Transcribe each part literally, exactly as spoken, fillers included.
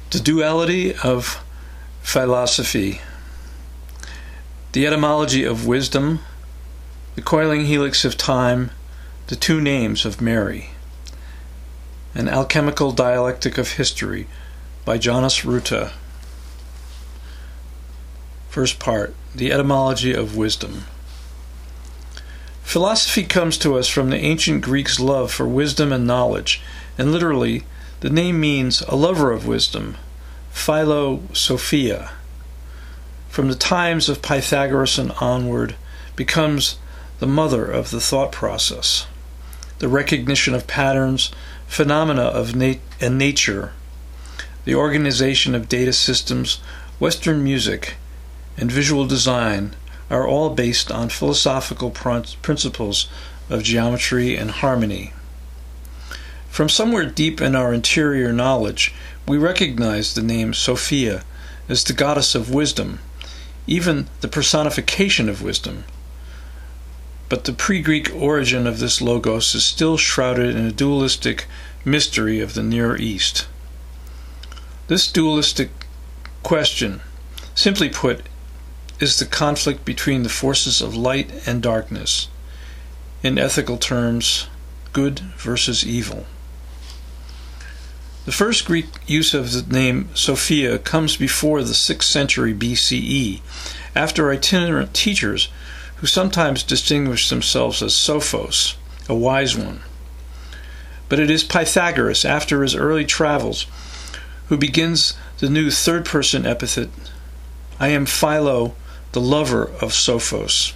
The duality of philosophy, the etymology of wisdom, the coiling helix of time, the two names of Mary. An Alchemical Dialectic of History by Jonas Ruta. First part, the etymology of wisdom. Philosophy comes to us from the ancient Greeks' love for wisdom and knowledge, and literally, the name means a lover of wisdom, Philosophia. From the times of Pythagoras and onward, becomes the mother of the thought process, the recognition of patterns, phenomena of nat- and nature, the organization of data systems, Western music, and visual design are all based on philosophical pr- principles of geometry and harmony. From somewhere deep in our interior knowledge, we recognize the name Sophia as the goddess of wisdom, even the personification of wisdom. But the pre-Greek origin of this logos is still shrouded in a dualistic mystery of the Near East. This dualistic question, simply put, is the conflict between the forces of light and darkness. In ethical terms, good versus evil. The first Greek use of the name Sophia comes before the sixth century B C E, after itinerant teachers who sometimes distinguished themselves as Sophos, a wise one. But it is Pythagoras, after his early travels, who begins the new third-person epithet, I am Philo, the lover of Sophos.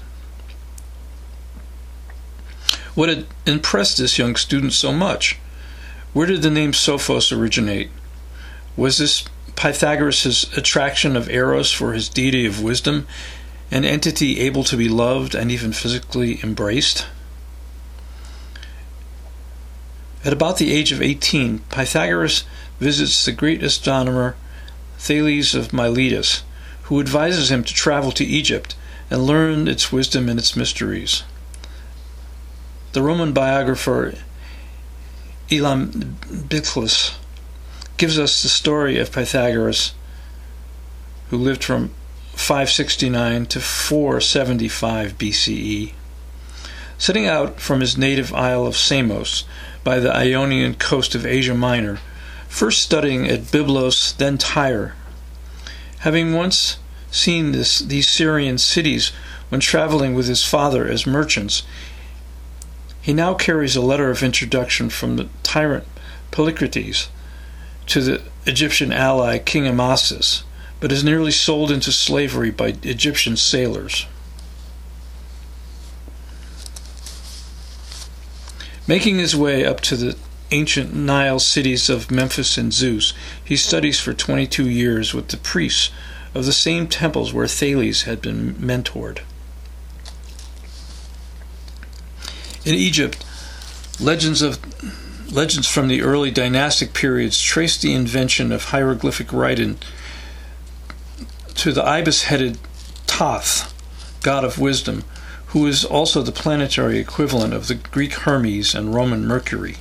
What had impressed this young student so much? Where did the name Sophos originate? Was this Pythagoras' attraction of Eros for his deity of wisdom, an entity able to be loved and even physically embraced? At about the age of eighteen, Pythagoras visits the great astronomer Thales of Miletus, who advises him to travel to Egypt and learn its wisdom and its mysteries. The Roman biographer Elambicus gives us the story of Pythagoras, who lived from five sixty-nine to four seventy-five B C E. Setting out from his native isle of Samos by the Ionian coast of Asia Minor, first studying at Byblos, then Tyre. Having once seen this, these Syrian cities when traveling with his father as merchants, he now carries a letter of introduction from the tyrant Polycrates to the Egyptian ally King Amasis, but is nearly sold into slavery by Egyptian sailors. Making his way up to the ancient Nile cities of Memphis and Zeus, he studies for twenty-two years with the priests of the same temples where Thales had been mentored. In Egypt, legends of legends from the early dynastic periods trace the invention of hieroglyphic writing to the ibis-headed Thoth, god of wisdom, who is also the planetary equivalent of the Greek Hermes and Roman Mercury.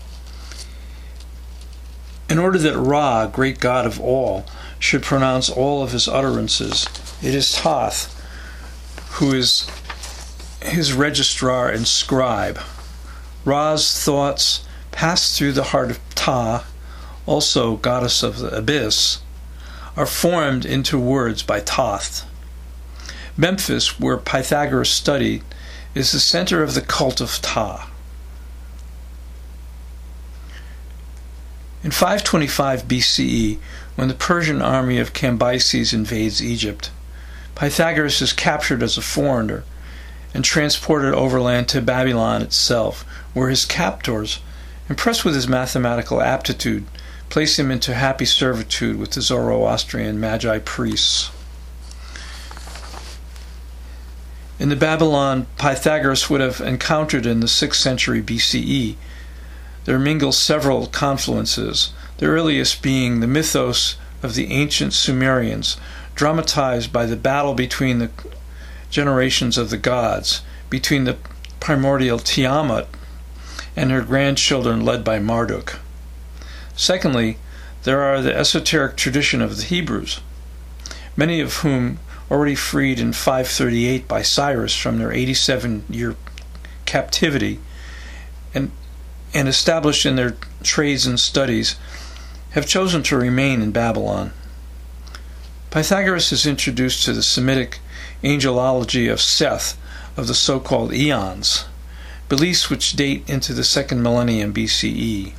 In order that Ra, great god of all, should pronounce all of his utterances, it is Thoth who is his registrar and scribe. Ra's thoughts pass through the heart of Ta, also goddess of the abyss, are formed into words by Thoth. Memphis, where Pythagoras studied, is the center of the cult of Ta. In five twenty-five B C E, when the Persian army of Cambyses invades Egypt, Pythagoras is captured as a foreigner and transported overland to Babylon itself, where his captors, impressed with his mathematical aptitude, place him into happy servitude with the Zoroastrian Magi priests. In the Babylon Pythagoras would have encountered in the sixth century B C E, there mingle several confluences, the earliest being the mythos of the ancient Sumerians, dramatized by the battle between the generations of the gods, between the primordial Tiamat and her grandchildren led by Marduk. Secondly, there are the esoteric tradition of the Hebrews, many of whom already freed in five thirty-eight by Cyrus from their eighty-seven-year captivity and, and established in their trades and studies, have chosen to remain in Babylon. Pythagoras is introduced to the Semitic angelology of Seth, of the so-called eons, beliefs which date into the second millennium B C E.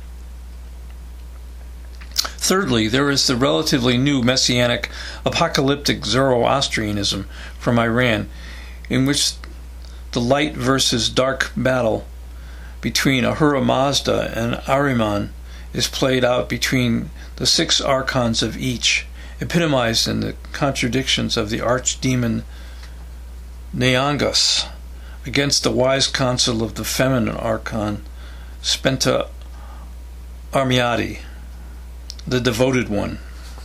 Thirdly, there is the relatively new messianic apocalyptic Zoroastrianism from Iran, in which the light versus dark battle between Ahura Mazda and Ahriman is played out between the six archons of each, epitomized in the contradictions of the archdemon Neangus against the wise counsel of the feminine archon Spenta Armiati, the devoted one.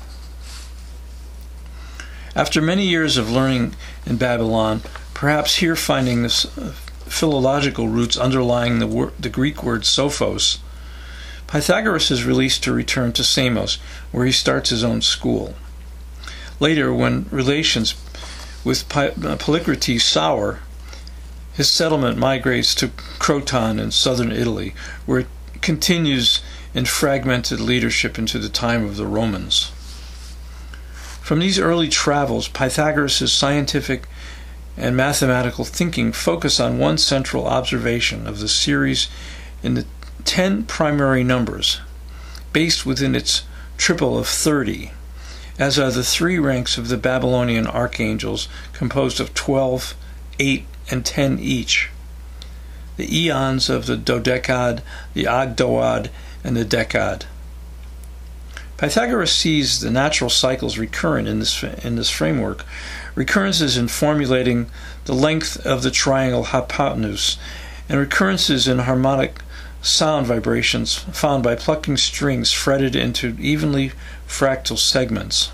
After many years of learning in Babylon, perhaps here finding the philological roots underlying the, wor- the Greek word sophos, Pythagoras is released to return to Samos, where he starts his own school. Later, when relations with Polycrates sour, his settlement migrates to Croton in southern Italy, where it continues in fragmented leadership into the time of the Romans. From these early travels, Pythagoras' scientific and mathematical thinking focus on one central observation of the series in the ten primary numbers, based within its triple of thirty, as are the three ranks of the Babylonian archangels, composed of twelve, eight, and ten each, the eons of the dodecad, the ogdoad, and the decad. Pythagoras sees the natural cycles recurrent in this in this framework, recurrences in formulating the length of the triangle hypotenuse, and recurrences in harmonic sound vibrations found by plucking strings fretted into evenly fractal segments.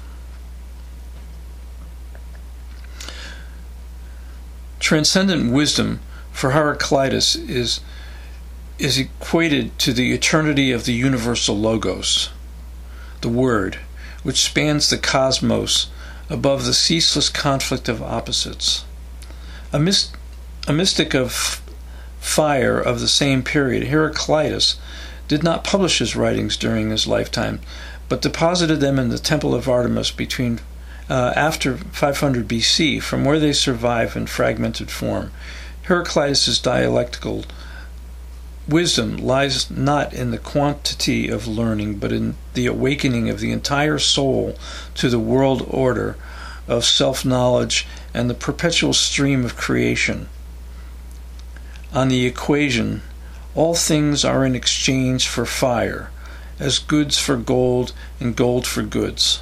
Transcendent wisdom for Heraclitus is is equated to the eternity of the universal logos, the Word, which spans the cosmos above the ceaseless conflict of opposites. A, myst- a mystic of fire of the same period, Heraclitus did not publish his writings during his lifetime, but deposited them in the Temple of Artemis between uh, after five hundred B C, from where they survive in fragmented form. Heraclitus' dialectical wisdom lies not in the quantity of learning, but in the awakening of the entire soul to the world order of self-knowledge and the perpetual stream of creation. On the equation, all things are in exchange for fire, as goods for gold and gold for goods.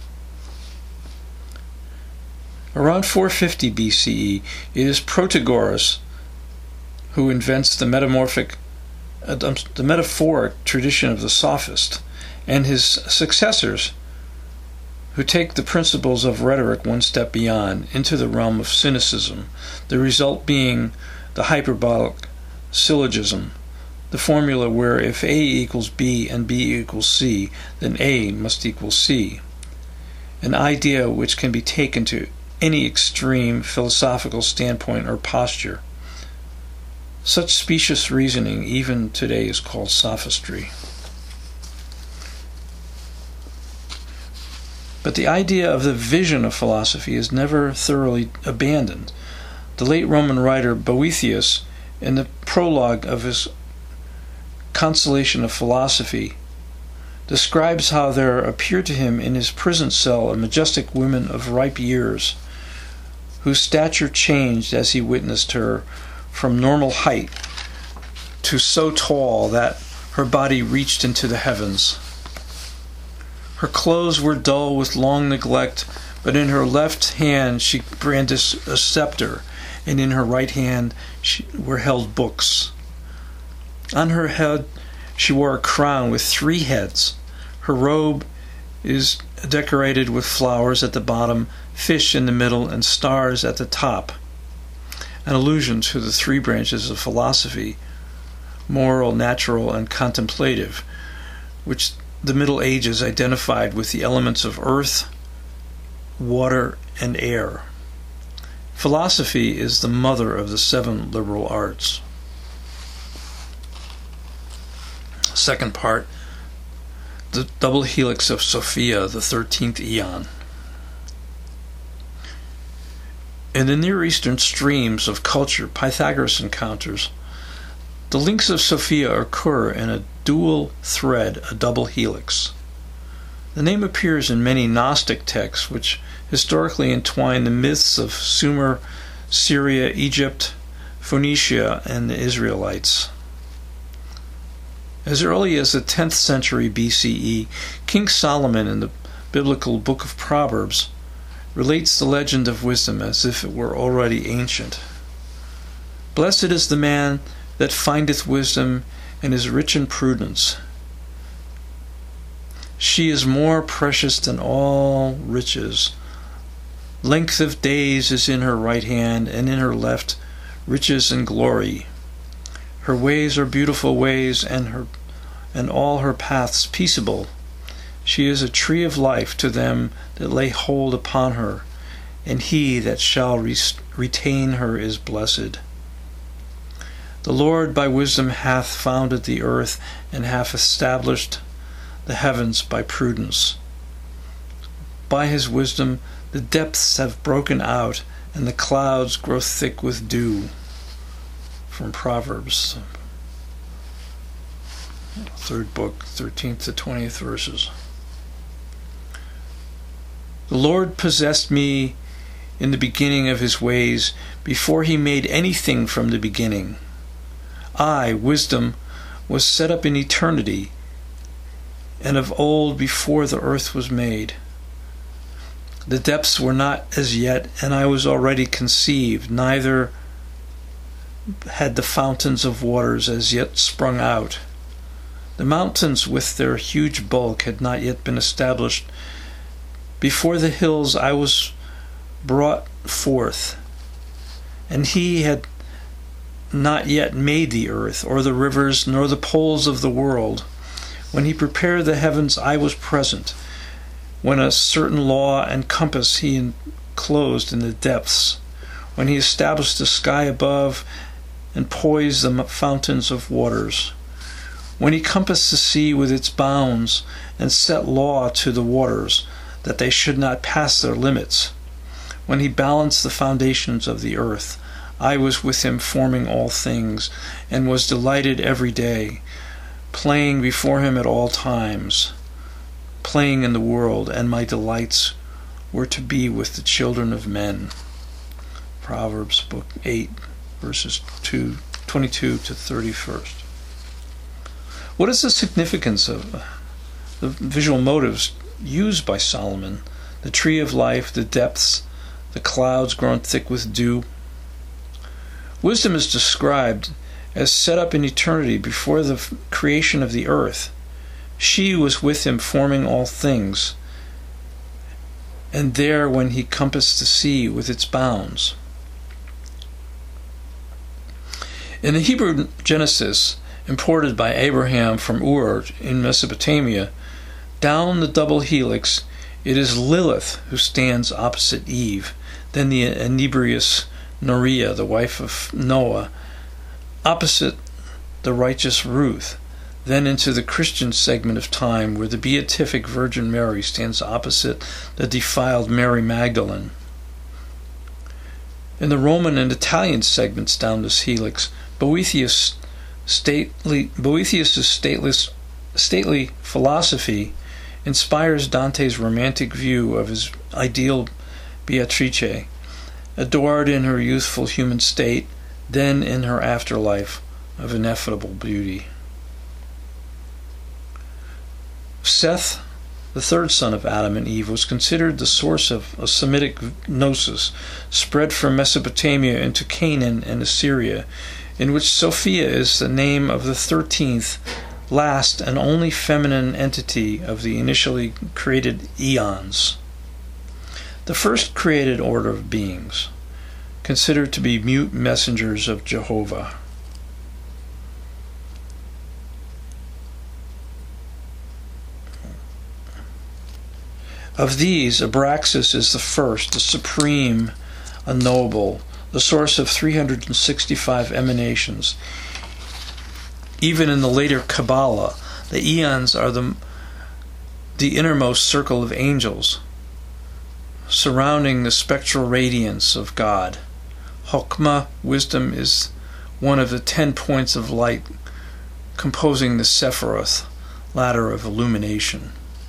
Around four fifty B C E, it is Protagoras who invents the metamorphic Uh, the metaphoric tradition of the sophist, and his successors, who take the principles of rhetoric one step beyond, into the realm of cynicism, the result being the hyperbolic syllogism, the formula where if A equals B and B equals C, then A must equal C, an idea which can be taken to any extreme philosophical standpoint or posture. Such specious reasoning even today is called sophistry. But the idea of the vision of philosophy is never thoroughly abandoned. The late Roman writer Boethius, in the prologue of his Consolation of Philosophy, describes how there appeared to him in his prison cell a majestic woman of ripe years, whose stature changed as he witnessed her from normal height to so tall that her body reached into the heavens. Her clothes were dull with long neglect, but in her left hand she brandished a scepter, and in her right hand she, were held books. On her head she wore a crown with three heads. Her robe is decorated with flowers at the bottom, fish in the middle, and stars at the top, an allusion to the three branches of philosophy, moral, natural, and contemplative, which the Middle Ages identified with the elements of earth, water, and air. Philosophy is the mother of the seven liberal arts. Second part, the double helix of Sophia, the thirteenth eon. In the Near Eastern streams of culture Pythagoras encounters, the links of Sophia occur in a dual thread, a double helix. The name appears in many Gnostic texts which historically entwine the myths of Sumer, Syria, Egypt, Phoenicia, and the Israelites. As early as the tenth century B C E, King Solomon in the biblical book of Proverbs relates the legend of wisdom as if it were already ancient. Blessed is the man that findeth wisdom and is rich in prudence. She is more precious than all riches. Length of days is in her right hand, and in her left riches and glory. Her ways are beautiful ways, and her and all her paths peaceable. She is a tree of life to them that lay hold upon her, and he that shall re- retain her is blessed. The Lord by wisdom hath founded the earth, and hath established the heavens by prudence. By his wisdom the depths have broken out, and the clouds grow thick with dew. From Proverbs, third book, thirteenth to twentieth verses. The Lord possessed me in the beginning of his ways, before he made anything from the beginning. I, wisdom, was set up in eternity, and of old before the earth was made. The depths were not as yet, and I was already conceived, neither had the fountains of waters as yet sprung out. The mountains with their huge bulk had not yet been established. Before the hills I was brought forth, and he had not yet made the earth, or the rivers, nor the poles of the world. When he prepared the heavens, I was present. When a certain law and compass he enclosed in the depths. When he established the sky above, and poised the fountains of waters. When he compassed the sea with its bounds, and set law to the waters, that they should not pass their limits. When he balanced the foundations of the earth, I was with him forming all things, and was delighted every day, playing before him at all times, playing in the world, and my delights were to be with the children of men. Proverbs book eight, verses two, twenty-two to thirty-first. What is the significance of the visual motives used by Solomon? The tree of life, the depths, the clouds grown thick with dew. Wisdom is described as set up in eternity before the creation of the earth. She was with him forming all things, and there when he compassed the sea with its bounds. In the Hebrew Genesis, imported by Abraham from Ur in Mesopotamia, down the double helix, it is Lilith who stands opposite Eve, then the inebrious Noriah, the wife of Noah, opposite the righteous Ruth, then into the Christian segment of time where the beatific Virgin Mary stands opposite the defiled Mary Magdalene. In the Roman and Italian segments down this helix, Boethius' stately, Boethius' stateless, stately philosophy inspires Dante's romantic view of his ideal Beatrice, adored in her youthful human state, then in her afterlife of ineffable beauty. Seth, the third son of Adam and Eve, was considered the source of a Semitic gnosis spread from Mesopotamia into Canaan and Assyria, in which Sophia is the name of the thirteenth, last and only feminine entity of the initially created eons. The first created order of beings, considered to be mute messengers of Jehovah. Of these, Abraxas is the first, the supreme, unknowable, the source of three hundred sixty-five emanations. Even in the later Kabbalah, the eons are the, the innermost circle of angels, surrounding the spectral radiance of God. Chokmah, wisdom, is one of the ten points of light composing the Sephiroth, ladder of illumination.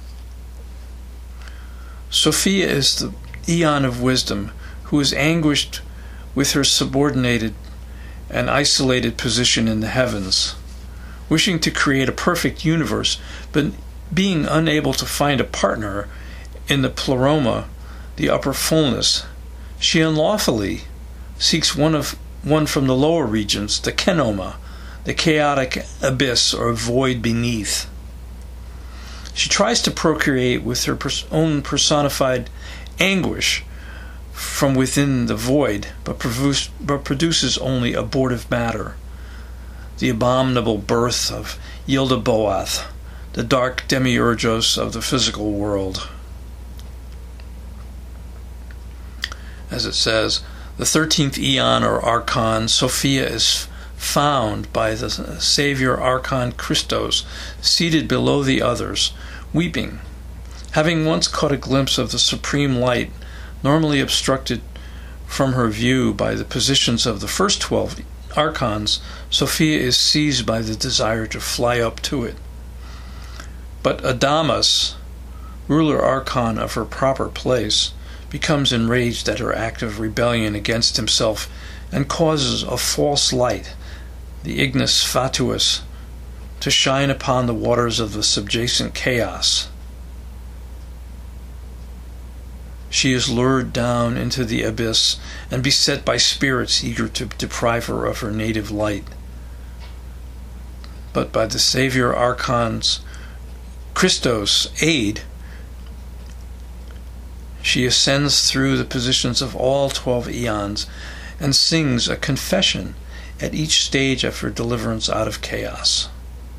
Sophia is the eon of wisdom, who is anguished with her subordinated and isolated position in the heavens, wishing to create a perfect universe, but being unable to find a partner in the pleroma, the upper fullness. She unlawfully seeks one of one from the lower regions, the Kenoma, the chaotic abyss or void beneath. She tries to procreate with her pers- own personified anguish from within the void, but, produce, but produces only abortive matter, the abominable birth of Yildabaoth, the dark demiurgos of the physical world. As it says, the thirteenth eon or archon, Sophia, is found by the Savior Archon Christos, seated below the others, weeping. Having once caught a glimpse of the supreme light, normally obstructed from her view by the positions of the first twelve archons, Sophia is seized by the desire to fly up to it. But Adamas, ruler archon of her proper place, becomes enraged at her act of rebellion against himself and causes a false light, the ignis fatuus, to shine upon the waters of the subjacent chaos. She is lured down into the abyss and beset by spirits eager to deprive her of her native light. But by the Savior Archon's Christos' aid, she ascends through the positions of all twelve eons and sings a confession at each stage of her deliverance out of chaos.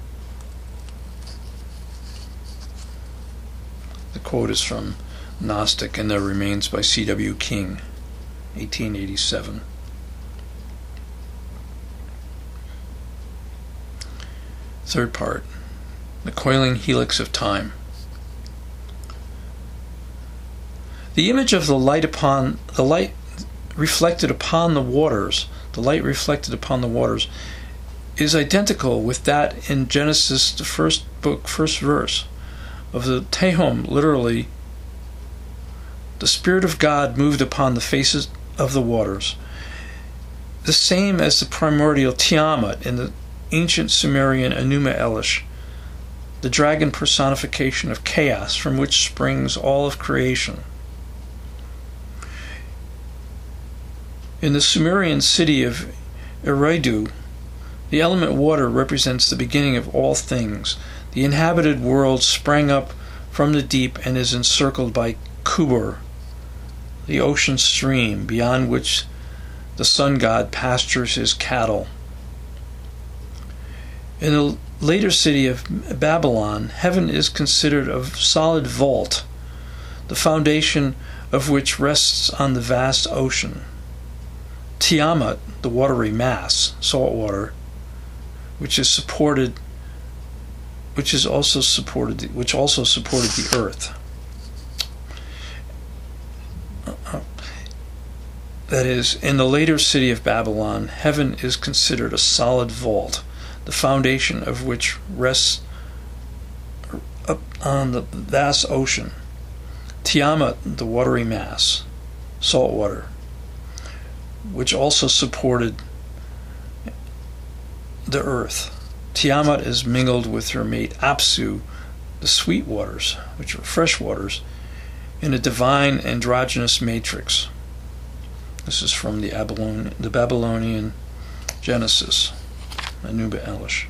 The quote is from Gnostic and Their Remains by C W King, eighteen eighty-seven. Third part, the coiling helix of time. The image of the light upon the light reflected upon the waters, the light reflected upon the waters, is identical with that in Genesis, the first book, first verse of the Tehom, literally, the Spirit of God moved upon the faces of the waters. The same as the primordial Tiamat in the ancient Sumerian Enuma Elish, the dragon personification of chaos from which springs all of creation. In the Sumerian city of Eridu, the element water represents the beginning of all things. The inhabited world sprang up from the deep and is encircled by Kubur, the ocean stream beyond which the sun god pastures his cattle. In the later city of Babylon, heaven is considered a solid vault, the foundation of which rests on the vast ocean. Tiamat, the watery mass, salt water, which is supported, which is also supported, which also supported the earth. That is, in the later city of Babylon, heaven is considered a solid vault, the foundation of which rests up on the vast ocean. Tiamat, the watery mass, salt water, which also supported the earth. Tiamat is mingled with her mate Apsu, the sweet waters, which are fresh waters, in a divine androgynous matrix. This is from the, Babylon, the Babylonian Genesis, Enuma Elish.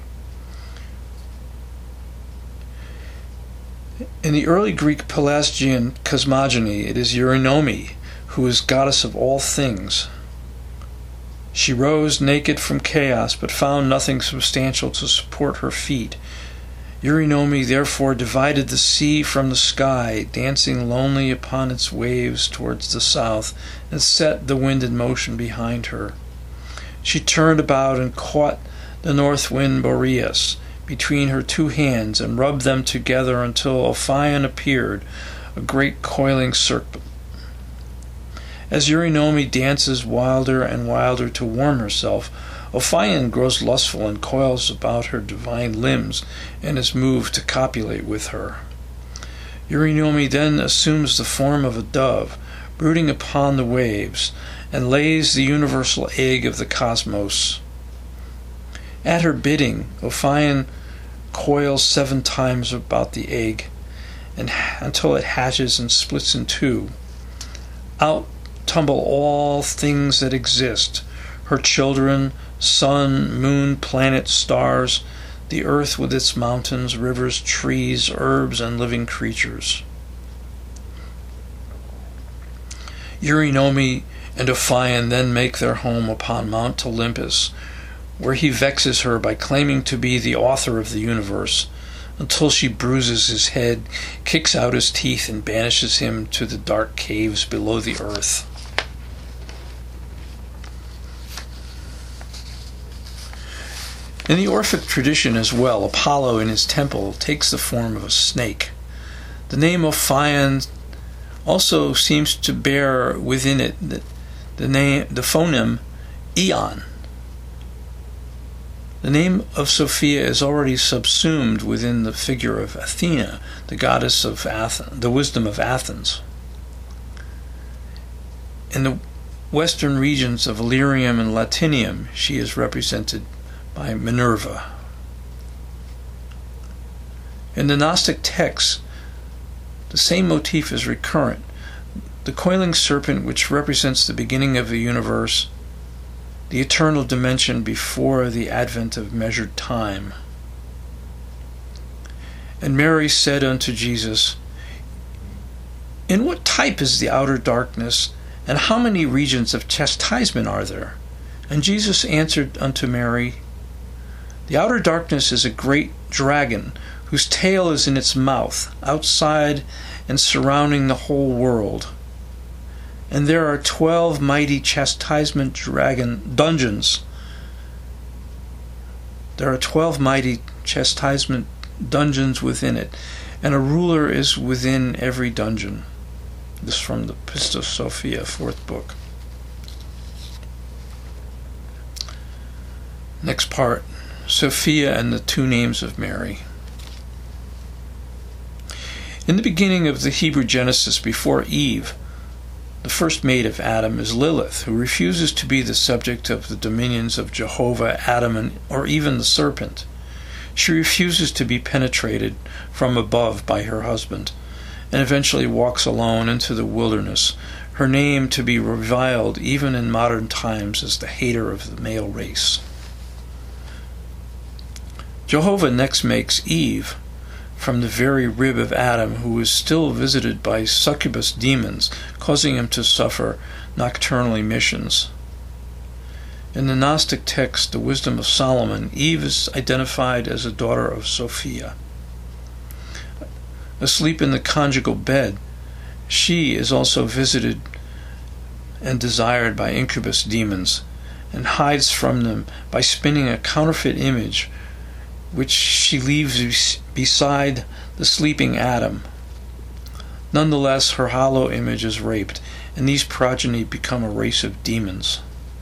In the early Greek Pelasgian cosmogony, it is Eurynome who is goddess of all things. She rose naked from chaos, but found nothing substantial to support her feet. Eurynome therefore divided the sea from the sky, dancing lonely upon its waves towards the south, and set the wind in motion behind her. She turned about and caught the north wind Boreas between her two hands, and rubbed them together until Ophion appeared, a great coiling serpent. As Eurynome dances wilder and wilder to warm herself, Ophion grows lustful and coils about her divine limbs and is moved to copulate with her. Eurynome then assumes the form of a dove, brooding upon the waves, and lays the universal egg of the cosmos. At her bidding, Ophion coils seven times about the egg, and until it hatches and splits in two. Out tumble all things that exist, her children, sun, moon, planets, stars, the earth with its mountains, rivers, trees, herbs, and living creatures. Eurynome and Ophion then make their home upon Mount Olympus, where he vexes her by claiming to be the author of the universe, until she bruises his head, kicks out his teeth, and banishes him to the dark caves below the earth. In the Orphic tradition as well, Apollo in his temple takes the form of a snake. The name Ophion also seems to bear within it the, the name, the phoneme Eon. The name of Sophia is already subsumed within the figure of Athena, the goddess of Athens, the wisdom of Athens. In the western regions of Illyrium and Latinium, she is represented by Minerva. In the Gnostic texts, the same motif is recurrent. The coiling serpent, which represents the beginning of the universe, the eternal dimension before the advent of measured time. And Mary said unto Jesus, "In what type is the outer darkness, and how many regions of chastisement are there?" And Jesus answered unto Mary, "The outer darkness is a great dragon, whose tail is in its mouth, outside and surrounding the whole world. And there are twelve mighty chastisement dragon dungeons. There are twelve mighty chastisement dungeons within it, and a ruler is within every dungeon." This is from the Pistis Sophia, fourth book. Next part, Sophia and the two names of Mary. In the beginning of the Hebrew Genesis, before Eve, the first mate of Adam is Lilith, who refuses to be the subject of the dominions of Jehovah, Adam, and, or even the serpent. She refuses to be penetrated from above by her husband, and eventually walks alone into the wilderness, her name to be reviled even in modern times as the hater of the male race. Jehovah next makes Eve from the very rib of Adam, who is still visited by succubus demons, causing him to suffer nocturnal emissions. In the Gnostic text, the Wisdom of Solomon, Eve is identified as a daughter of Sophia. Asleep in the conjugal bed, she is also visited and desired by incubus demons, and hides from them by spinning a counterfeit image which she leaves beside the sleeping Adam. Nonetheless, her hollow image is raped, and these progeny become a race of demons.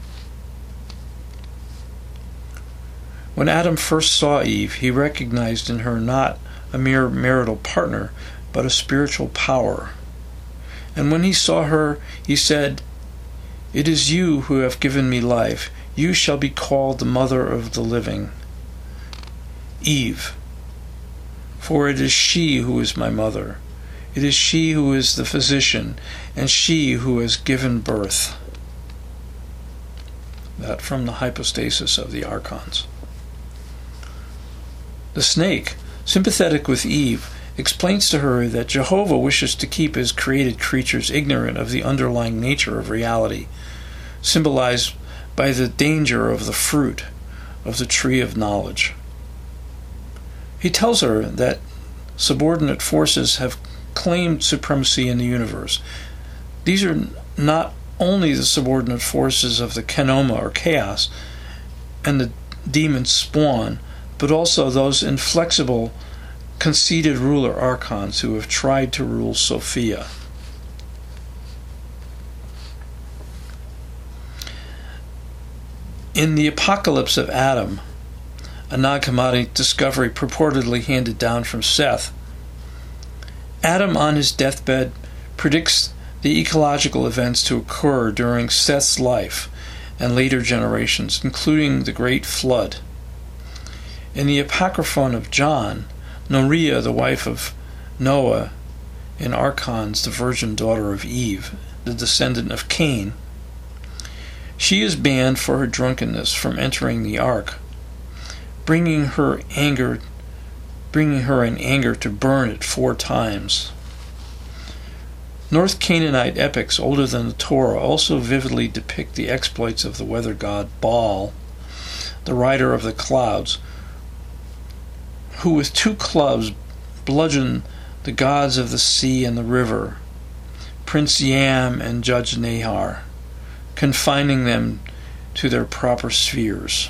When Adam first saw Eve, he recognized in her not a mere marital partner, but a spiritual power. And when he saw her, he said, "It is you who have given me life. You shall be called the mother of the living, Eve, for it is she who is my mother. It is she who is the physician, and she who has given birth." That from the Hypostasis of the Archons. The snake, sympathetic with Eve, explains to her that Jehovah wishes to keep his created creatures ignorant of the underlying nature of reality, symbolized by the danger of the fruit of the tree of knowledge. He tells her that subordinate forces have claimed supremacy in the universe. These are not only the subordinate forces of the Kenoma or chaos and the demon spawn, but also those inflexible, conceited ruler archons who have tried to rule Sophia. In the Apocalypse of Adam, a Nag Hammadi discovery purportedly handed down from Seth, Adam on his deathbed predicts the ecological events to occur during Seth's life and later generations, including the Great Flood. In the Apocryphon of John, Noriah, the wife of Noah, in Archons, the virgin daughter of Eve, the descendant of Cain, she is banned for her drunkenness from entering the ark, bringing her anger, bringing her in anger to burn it four times. North Canaanite epics older than the Torah also vividly depict the exploits of the weather god Baal, the rider of the clouds, who with two clubs bludgeoned the gods of the sea and the river, Prince Yam and Judge Nahar, confining them to their proper spheres.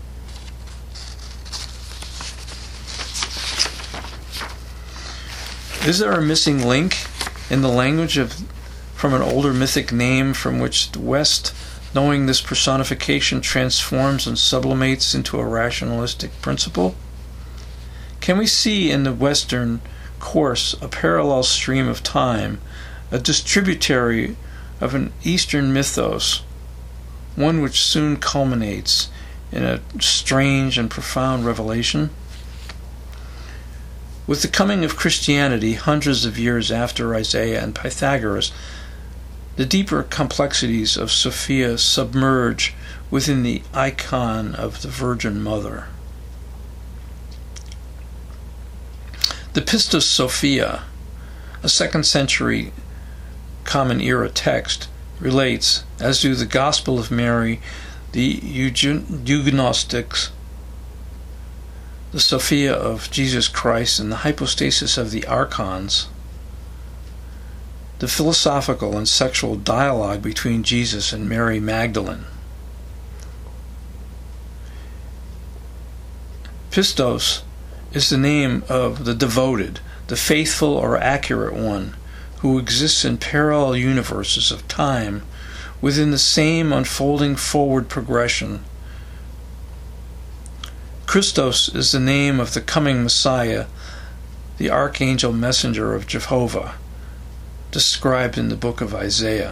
Is there a missing link in the language of from an older mythic name from which the West, knowing this personification, transforms and sublimates into a rationalistic principle? Can we see in the Western course a parallel stream of time, a distributary of an Eastern mythos, one which soon culminates in a strange and profound revelation? With the coming of Christianity hundreds of years after Isaiah and Pythagoras, the deeper complexities of Sophia submerge within the icon of the Virgin Mother. The Pistos Sophia, a second century Common Era text, relates, as do the Gospel of Mary, the Eugnostics, the Sophia of Jesus Christ, and the hypostasis of the Archons, the philosophical and sexual dialogue between Jesus and Mary Magdalene. Pistos is the name of the devoted, the faithful or accurate one, who exists in parallel universes of time within the same unfolding forward progression. Christos is the name of the coming Messiah, the archangel messenger of Jehovah, described in the book of Isaiah.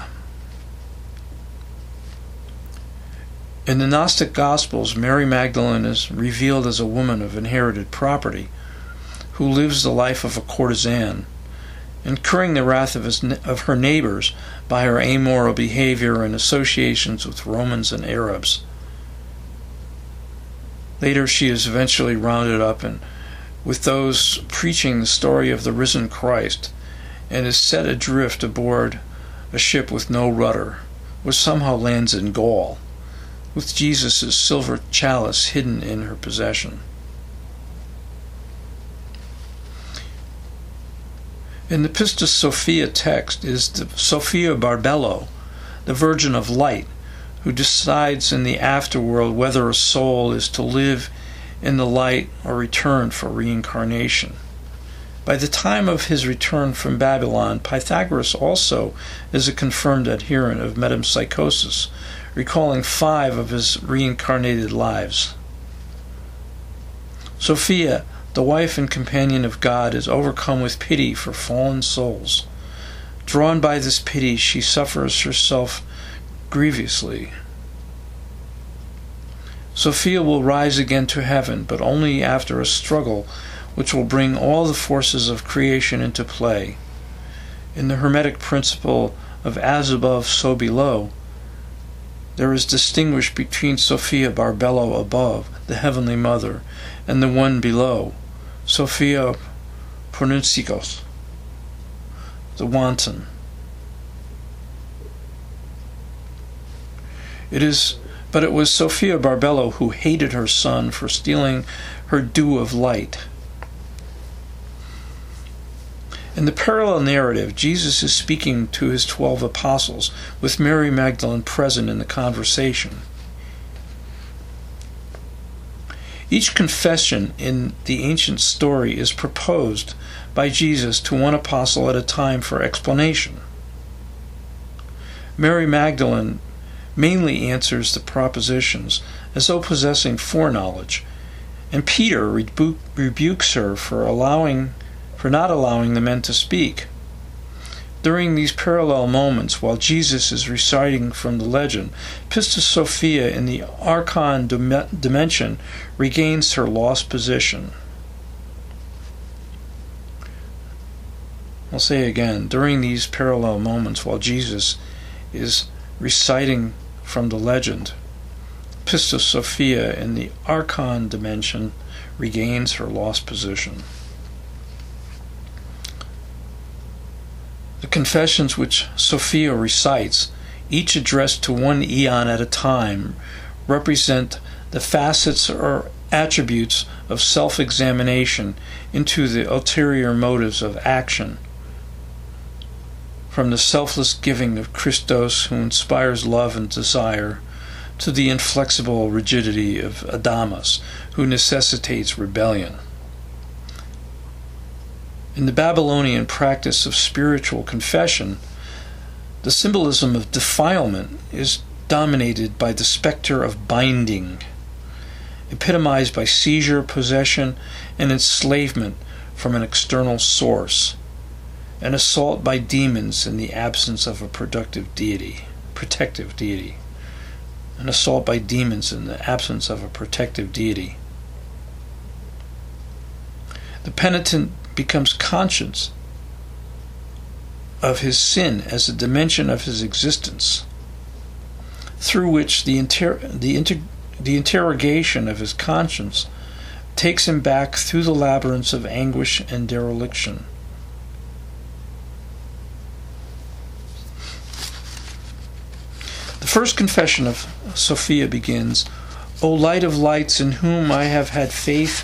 In the Gnostic Gospels, Mary Magdalene is revealed as a woman of inherited property, who lives the life of a courtesan, incurring the wrath of, his, of her neighbors by her amoral behavior and associations with Romans and Arabs. Later she is eventually rounded up and with those preaching the story of the risen Christ, and is set adrift aboard a ship with no rudder, which somehow lands in Gaul, with Jesus' silver chalice hidden in her possession. In the Pistis Sophia text is the Sophia Barbello, the Virgin of Light, who decides in the afterworld whether a soul is to live in the light or return for reincarnation. By the time of his return from Babylon, Pythagoras also is a confirmed adherent of metempsychosis, recalling five of his reincarnated lives. Sophia, the wife and companion of God, is overcome with pity for fallen souls. Drawn by this pity, she suffers herself grievously. Sophia will rise again to heaven, but only after a struggle which will bring all the forces of creation into play. In the Hermetic principle of as above, so below, there is distinguished between Sophia Barbello above, the Heavenly Mother, and the one below, Sophia Pronouncikos, the wanton. It is, but it was Sophia Barbello who hated her son for stealing her dew of light. In the parallel narrative, Jesus is speaking to his twelve apostles, with Mary Magdalene present in the conversation. Each confession in the ancient story is proposed by Jesus to one apostle at a time for explanation. Mary Magdalene mainly answers the propositions as though possessing foreknowledge, and Peter rebu- rebukes her for allowing, for not allowing the men to speak. During these parallel moments, while Jesus is reciting from the legend, Pistis Sophia in the archon dim- dimension regains her lost position. I'll say again, during these parallel moments, while Jesus is reciting from the legend, Pistis Sophia in the archon dimension regains her lost position. The confessions which Sophia recites, each addressed to one eon at a time, represent the facets or attributes of self-examination into the ulterior motives of action, from the selfless giving of Christos, who inspires love and desire, to the inflexible rigidity of Adamas, who necessitates rebellion. In the Babylonian practice of spiritual confession, the symbolism of defilement is dominated by the specter of binding, epitomized by seizure, possession, and enslavement from an external source, an assault by demons in the absence of a productive deity, protective deity, an assault by demons in the absence of a protective deity. The penitent becomes conscious of his sin as a dimension of his existence, through which the, inter- the, inter- the interrogation of his conscience takes him back through the labyrinths of anguish and dereliction. The first confession of Sophia begins, "O light of lights, in whom I have had faith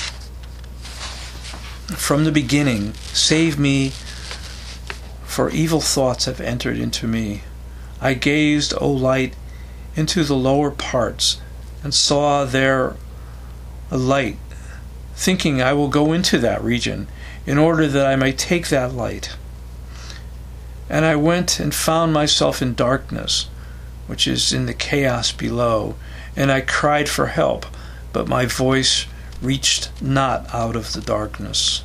from the beginning, save me, for evil thoughts have entered into me. I gazed, O light, into the lower parts, and saw there a light, thinking I will go into that region, in order that I might take that light. And I went and found myself in darkness, which is in the chaos below, and I cried for help, but my voice reached not out of the darkness.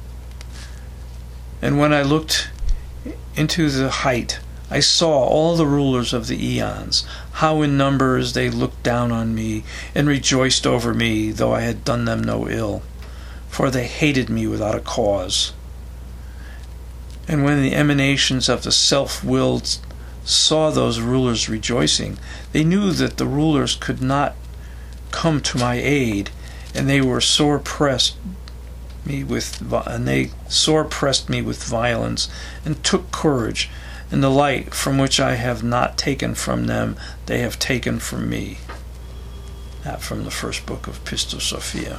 And when I looked into the height, I saw all the rulers of the eons, how in numbers they looked down on me and rejoiced over me, though I had done them no ill, for they hated me without a cause. And when the emanations of the self-willed saw those rulers rejoicing, they knew that the rulers could not come to my aid, and they were sore pressed me with and they sore pressed me with violence, and took courage, and the light from which I have not taken from them, they have taken from me." That from the first book of Pistis Sophia.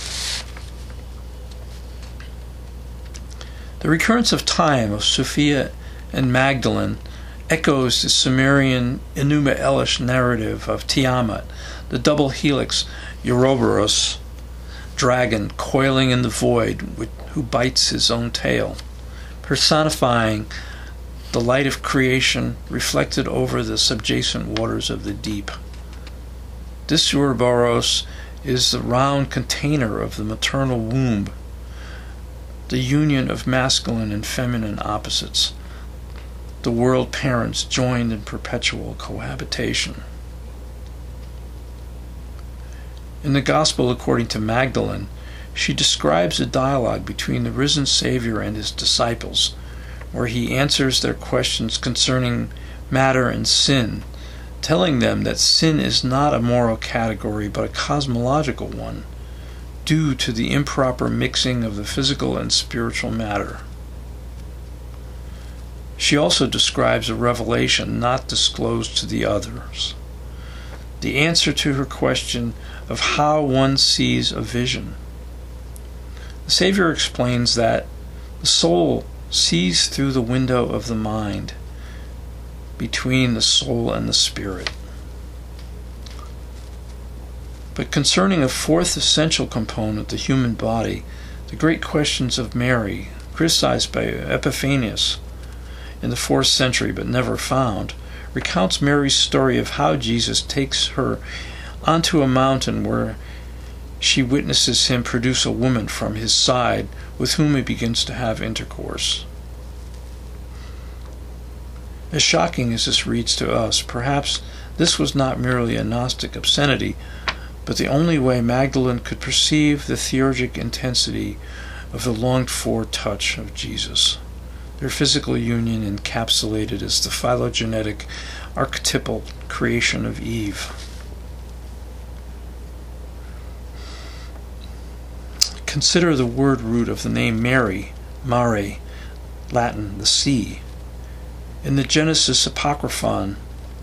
The recurrence of time of Sophia and Magdalene echoes the Sumerian Enuma Elish narrative of Tiamat, the double helix Ouroboros dragon coiling in the void, who bites his own tail, personifying the light of creation reflected over the subjacent waters of the deep. This Ouroboros is the round container of the maternal womb, the union of masculine and feminine opposites, the world parents joined in perpetual cohabitation. In the Gospel according to Magdalene, she describes a dialogue between the risen Savior and his disciples, where he answers their questions concerning matter and sin, telling them that sin is not a moral category but a cosmological one, due to the improper mixing of the physical and spiritual matter. She also describes a revelation not disclosed to the others, the answer to her question of how one sees a vision. The Savior explains that The soul sees through the window of the mind, between the soul and the spirit. But concerning a fourth essential component, the human body, the great questions of Mary, criticized by Epiphanius in the fourth century but never found, recounts Mary's story of how Jesus takes her onto a mountain where she witnesses him produce a woman from his side with whom he begins to have intercourse. As shocking as this reads to us, perhaps this was not merely a Gnostic obscenity, but the only way Magdalene could perceive the theurgic intensity of the longed-for touch of Jesus, their physical union encapsulated as the phylogenetic, archetypal creation of Eve. Consider the word root of the name Mary, mare, Latin, the sea. In the Genesis Apocryphon,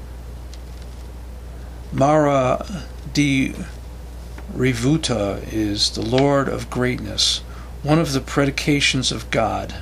Mara di Revuta is the Lord of greatness, one of the predications of God.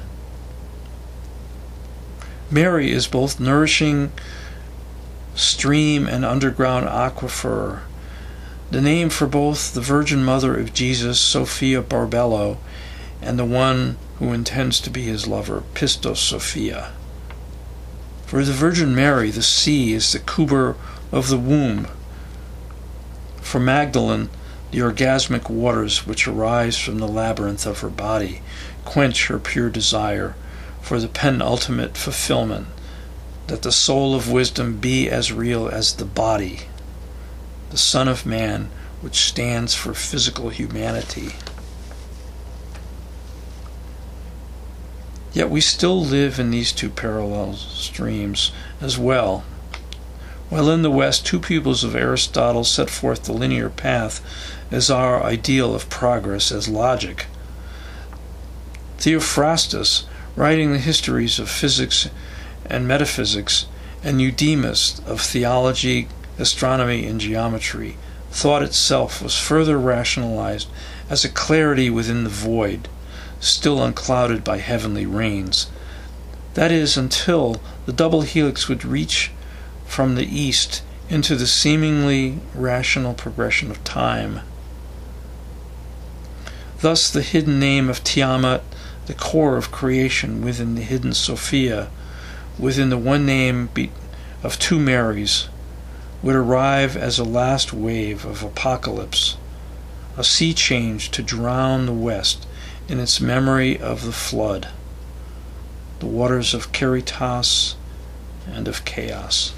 Mary is both nourishing stream and underground aquifer, the name for both the Virgin Mother of Jesus, Sophia Barbello, and the one who intends to be his lover, Pistos Sophia. For the Virgin Mary, the sea is the Kuber of the womb. For Magdalene, the orgasmic waters which arise from the labyrinth of her body quench her pure desire for the penultimate fulfillment, that the soul of wisdom be as real as the body, the Son of Man, which stands for physical humanity. Yet we still live in these two parallel streams as well. While in the West, two pupils of Aristotle set forth the linear path as our ideal of progress, as logic. Theophrastus, writing the histories of physics and metaphysics, and Eudemus of theology, astronomy, and geometry, thought itself was further rationalized as a clarity within the void, still unclouded by heavenly rains. That is, until the double helix would reach from the east into the seemingly rational progression of time. Thus the hidden name of Tiamat, the core of creation within the hidden Sophia, within the one name of two Marys, would arrive as a last wave of apocalypse, a sea change to drown the West in its memory of the flood, the waters of Caritas and of chaos.